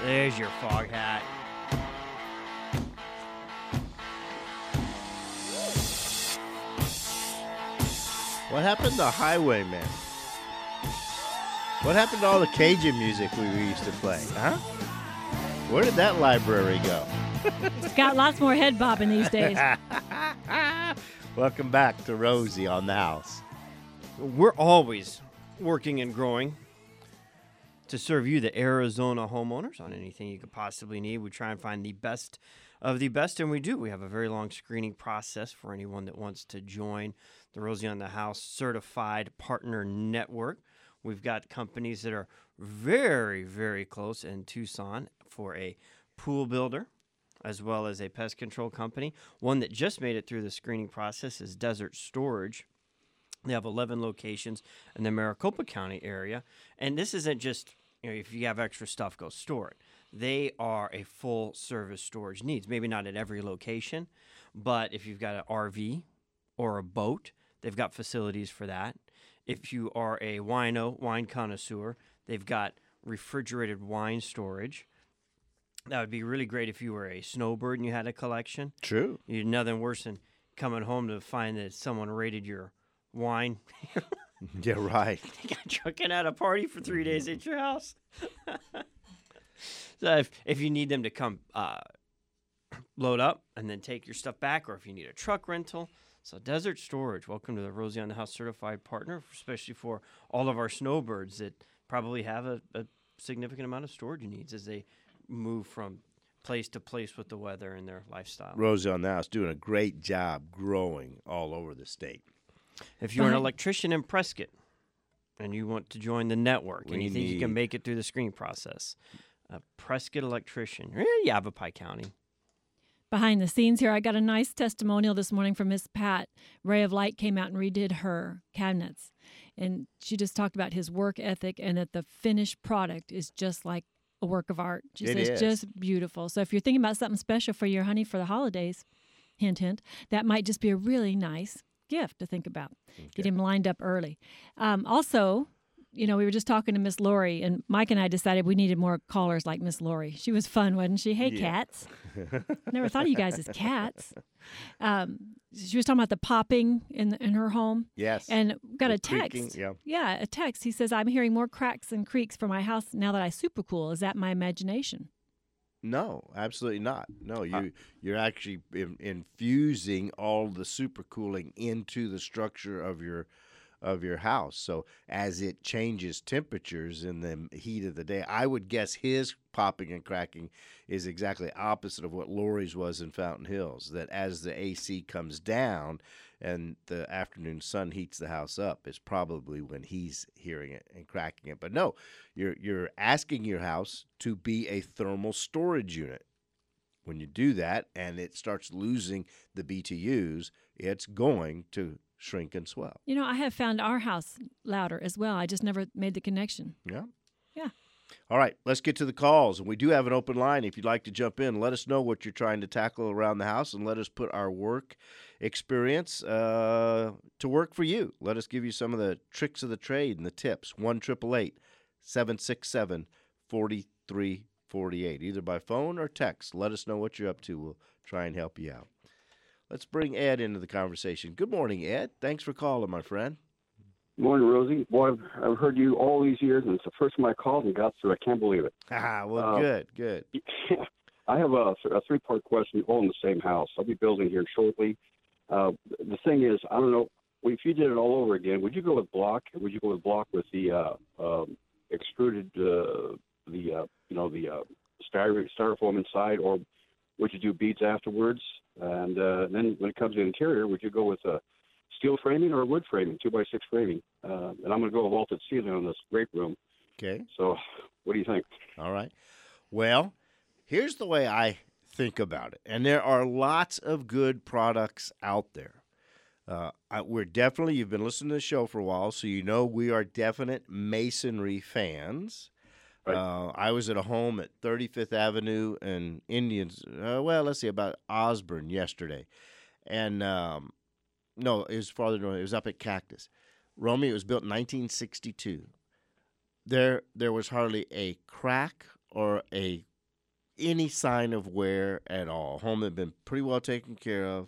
There's your fog hat. What happened to Highwayman? What happened to all the Cajun music we used to play? Huh? Where did that library go? It's got lots more head bobbing these days. Welcome back to Rosie on the House. We're always working and growing to serve you, the Arizona homeowners, on anything you could possibly need. We try and find the best of the best, and we do. We have a very long screening process for anyone that wants to join the Rosie on the House Certified Partner Network. We've got companies that are very, very close in Tucson for a pool builder, as well as a pest control company. One that just made it through the screening process is Desert Storage. They have 11 locations in the Maricopa County area. And this isn't just, if you have extra stuff, go store it. They are a full-service storage needs. Maybe not at every location, but if you've got an RV or a boat, they've got facilities for that. If you are a wine connoisseur, they've got refrigerated wine storage. That would be really great if you were a snowbird and you had a collection. True. You'd nothing worse than coming home to find that someone raided your wine. Yeah, right. You got drunk and at a party for 3 days at your house. So if you need them to come load up and then take your stuff back, or if you need a truck rental. So Desert Storage, welcome to the Rosie on the House Certified Partner, especially for all of our snowbirds that probably have a significant amount of storage needs as they move from place to place with the weather and their lifestyle. Rosie on the House doing a great job growing all over the state. If you're an electrician in Prescott and you want to join the network and you think you can make it through the screening process, a Prescott electrician, or Yavapai County. Behind the scenes here, I got a nice testimonial this morning from Miss Pat. Ray of Light came out and redid her cabinets. And she just talked about his work ethic and that the finished product is just like a work of art. She says just beautiful. So if you're thinking about something special for your honey for the holidays, hint, hint, that might just be a really nice gift to think about. Okay. Get him lined up early. Also, we were just talking to Miss Lori, and Mike and I decided we needed more callers like Miss Lori. She was fun, wasn't she? Hey, cats. Never thought of you guys as cats. She was talking about the popping in her home. Yes. And got a text. Creaking, yeah, a text. He says, I'm hearing more cracks and creaks from my house now that I super cool. Is that my imagination? No, absolutely not. No, you're actually infusing all the supercooling into the structure of your house. So as it changes temperatures in the heat of the day, I would guess his popping and cracking is exactly opposite of what Lori's was in Fountain Hills, that as the AC comes down and the afternoon sun heats the house up is probably when he's hearing it and cracking it. But no, you're asking your house to be a thermal storage unit. When you do that and it starts losing the BTUs, it's going to shrink and swell. I have found our house louder as well. I just never made the connection. Yeah. Yeah. All right, let's get to the calls. And we do have an open line. If you'd like to jump in, let us know what you're trying to tackle around the house and let us put our work experience to work for you. Let us give you some of the tricks of the trade and the tips. 1-888-767-4348, either by phone or text. Let us know what you're up to. We'll try and help you out. Let's bring Ed into the conversation. Good morning, Ed. Thanks for calling, my friend. Good morning, Rosie. Boy, I've heard you all these years, and it's the first time I called and got through. I can't believe it. Well, good. I have a three-part question all in the same house. I'll be building here shortly. The thing is, I don't know, if you did it all over again, would you go with block? Or would you go with block with the extruded, styrofoam inside, or would you do beads afterwards? And then when it comes to the interior, would you go with steel framing or wood framing, 2x6 framing? And I'm going to go with vaulted ceiling on this great room. Okay. So what do you think? All right. Well, here's the way I think about it. And there are lots of good products out there. You've been listening to the show for a while, so you know we are definite masonry fans. Right. I was at a home at 35th Avenue and Indians, about Osborne yesterday. And, no, it was farther north. It was up at Cactus. Romy, it was built in 1962. There was hardly a crack or a any sign of wear at all. Home had been pretty well taken care of.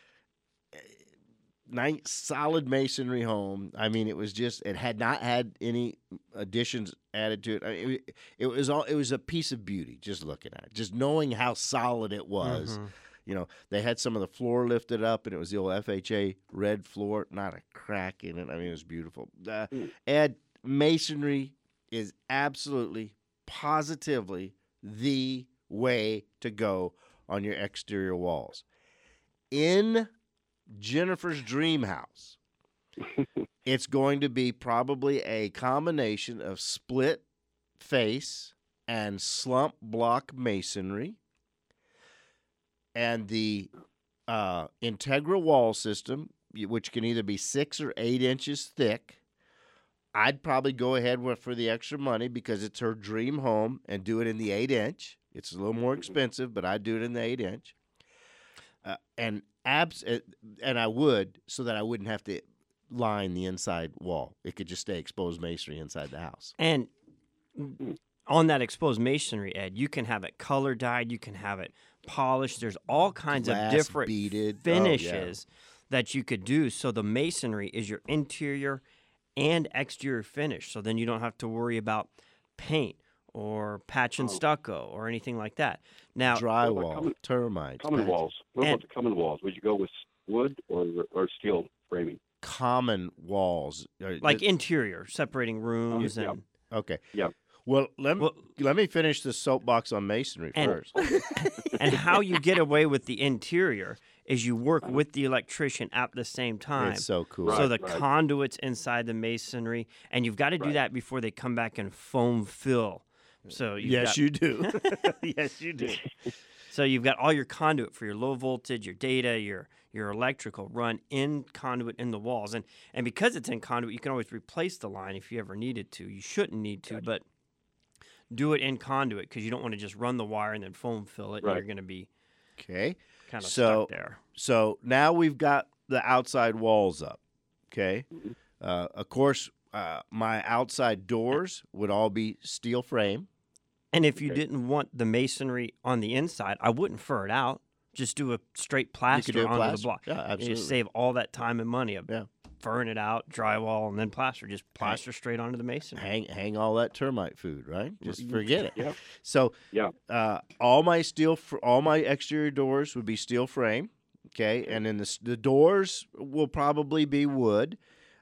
Nice, solid masonry home. I mean, it had not had any additions added to it. I mean, it was a piece of beauty just looking at it, just knowing how solid it was. Mhm. You know, they had some of the floor lifted up, and it was the old FHA red floor, not a crack in it. I mean, it was beautiful. Ed, masonry is absolutely, positively the way to go on your exterior walls. In Jennifer's dream house, it's going to be probably a combination of split face and slump block masonry, and the integral wall system, which can either be 6 or 8 inches thick. I'd probably go ahead for the extra money because it's her dream home and do it in the 8-inch. It's a little more expensive, but I'd do it in the 8-inch. And I would, so that I wouldn't have to line the inside wall. It could just stay exposed masonry inside the house. And on that exposed masonry, Ed, you can have it color dyed, you can have it polished. There's all kinds Glass of different beaded. finishes that you could do. So the masonry is your interior and exterior finish. So then you don't have to worry about paint or patch and stucco or anything like that. Now, Drywall, termites. Common patches. walls. What about the common walls? Would you go with wood or steel framing? Common walls. like interior, separating rooms yeah. and Okay. Yeah. Well, let me finish the soapbox on masonry And- first. and how you get away with the interior is you work with the electrician at the same time. It's so cool. So the Right. conduits inside the masonry, and you've got to do Right. that before they come back and foam fill. So Yes, you do. Yes, you do. So you've got all your conduit for your low voltage, your data, your electrical run in conduit in the walls, and because it's in conduit, you can always replace the line if you ever needed to. You shouldn't need to, but do it in conduit because you don't want to just run the wire and then foam fill it. Right. And you're going to be Okay. kind of So- stuck there. So now we've got the outside walls up. Okay. Of course, my outside doors would all be steel frame. And if you Okay. didn't want the masonry on the inside, I wouldn't fur it out. Just do a straight plaster do a onto plaster. the block. Yeah, You absolutely. just save all that time and money of Yeah. furring it out, drywall, and then plaster. Just plaster straight onto the masonry. Hang all that termite food, right? Just forget it. Yeah. So Yeah. all my exterior doors would be steel frame. Okay, and then the doors will probably be wood,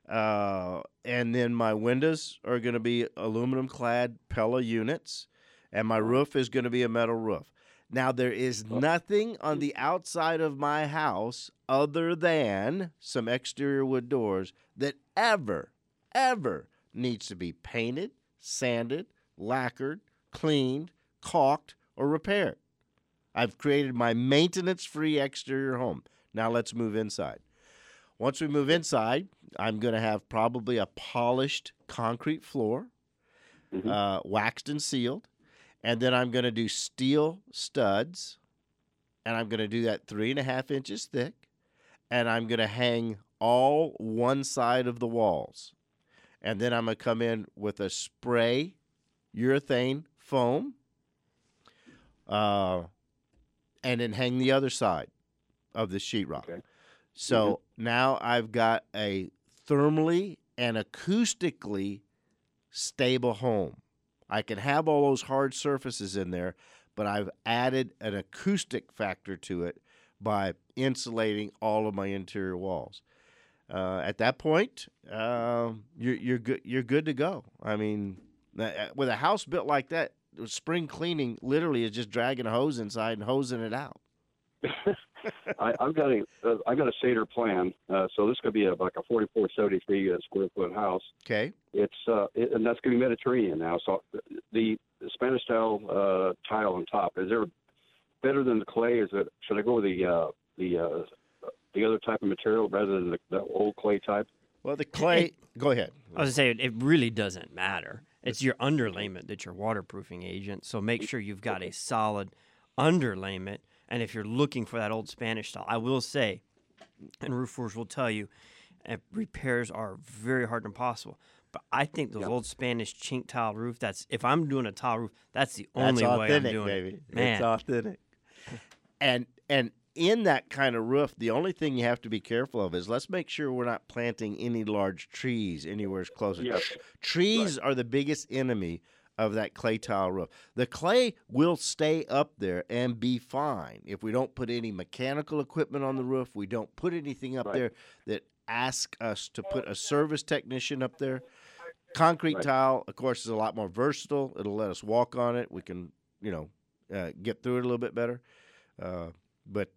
and then my windows are going to be aluminum clad Pella units, and my roof is going to be a metal roof. Now there is nothing on the outside of my house other than some exterior wood doors that ever needs to be painted, sanded, lacquered, cleaned, caulked, or repaired. I've created my maintenance-free exterior home. Now let's move inside. Once we move inside, I'm going to have probably a polished concrete floor, waxed and sealed, and then I'm going to do steel studs, and I'm going to do that 3.5 inches thick, and I'm going to hang all one side of the walls. And then I'm going to come in with a spray urethane foam, and then hang the other side of the sheetrock. Okay. So now I've got a thermally and acoustically stable home. I can have all those hard surfaces in there, but I've added an acoustic factor to it by insulating all of my interior walls. At that point, you're good. You're good to go. I mean, with a house built like that, spring cleaning literally is just dragging a hose inside and hosing it out. I've got a Seder plan, so this could be like a 4473 square foot house. Okay. And that's going to be Mediterranean now. So the Spanish style tile on top, is there better than the clay? Should I go with the other type of material rather than the old clay type? Well, the clay. Go ahead. I was going to say, it really doesn't matter. It's your underlayment that's your waterproofing agent. So make sure you've got a solid underlayment. And if you're looking for that old Spanish style, I will say, and roofers will tell you, and repairs are very hard and impossible. But I think those Yeah. old Spanish chink tile roof, if I'm doing a tile roof, that's the That's only way I'm authentic, doing baby. it. Man, It's authentic. And in that kind of roof, the only thing you have to be careful of is let's make sure we're not planting any large trees anywhere closer. Yes. Trees are the biggest enemy of that clay tile roof. The clay will stay up there and be fine if we don't put any mechanical equipment on the roof. We don't put anything up Right. there that asks us to put a service technician up there. Concrete Right. tile, of course, is a lot more versatile. It'll let us walk on it. We can, get through it a little bit better. But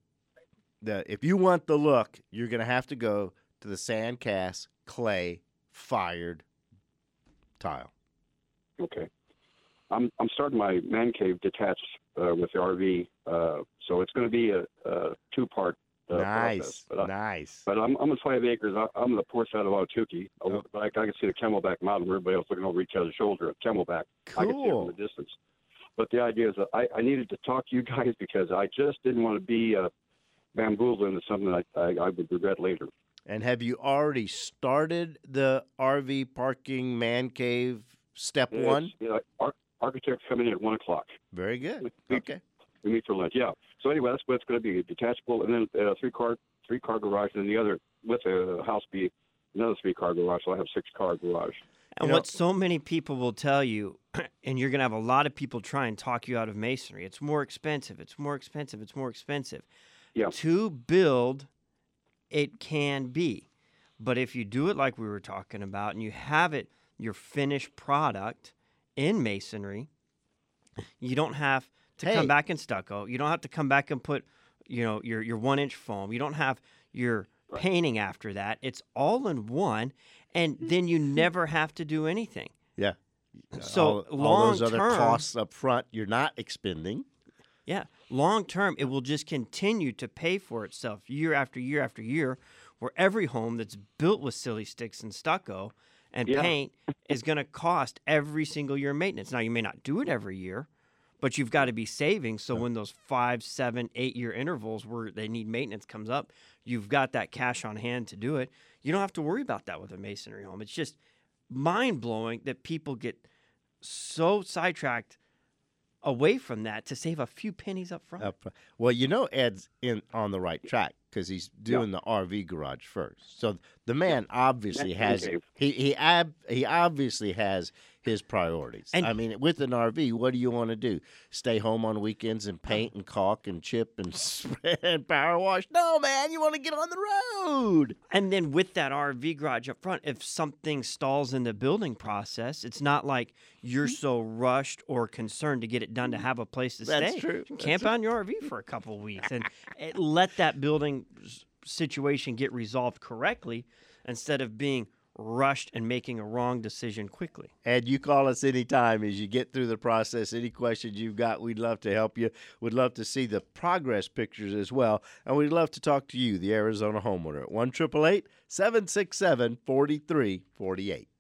if you want the look, you're going to have to go to the Sandcast clay fired tile. Okay. I'm starting my man cave detached with the RV, so it's going to be a two-part process. Nice. But I'm on 5 acres. I'm on the poor side of Ahwatukee. Oh. But I can see the Camelback Mountain. Everybody else looking over each other's shoulder at Camelback. I can see it Cool. from the distance. But the idea is that I needed to talk to you guys because I just didn't want to be bamboozled into something I would regret later. And have you already started the RV parking man cave step one? Architects coming in at 1 o'clock. Very good. We- Okay. We meet for lunch. Yeah. So anyway, that's what it's going to be: detachable, and then a three-car garage, and then the other with the house be another 3-car garage. So I have 6-car garage. and You know- what so many people will tell you, and you're going to have a lot of people try and talk you out of masonry. It's more expensive. It's more expensive. It's more expensive. Yeah. To build, it can be. But if you do it like we were talking about and you have it, your finished product in masonry, you don't have to Hey. come back in stucco. You don't have to come back and put, your 1-inch foam. You don't have your painting after that. It's all in one, and then you never have to do anything. Yeah. So all those other long-term- costs up front, you're not expending. Yeah, long term, it will just continue to pay for itself year after year after year, where every home that's built with silly sticks and stucco and Yeah. paint is going to cost every single year maintenance. Now, you may not do it every year, but you've got to be saving. So when those 5, 7, 8-year intervals where they need maintenance comes up, you've got that cash on hand to do it. You don't have to worry about that with a masonry home. It's just mind blowing that people get so sidetracked away from that to save a few pennies up front. Well, Ed's on the right track because he's doing the RV garage first. So the man obviously has Okay. he obviously has his priorities. And- I mean, with an RV, what do you want to do? Stay home on weekends and paint and caulk and chip and spray and power wash? No, man, you want to get on the road. And then with that RV garage up front, if something stalls in the building process, it's not like you're so rushed or concerned to get it done to have a place to That's stay. true. You can That's camp out in your RV for a couple of weeks and let that building situation get resolved correctly instead of being rushed and making a wrong decision quickly. Ed, you call us anytime as you get through the process. Any questions you've got, we'd love to help you. We'd love to see the progress pictures as well. And we'd love to talk to you, the Arizona homeowner, at 1-888-767-4348.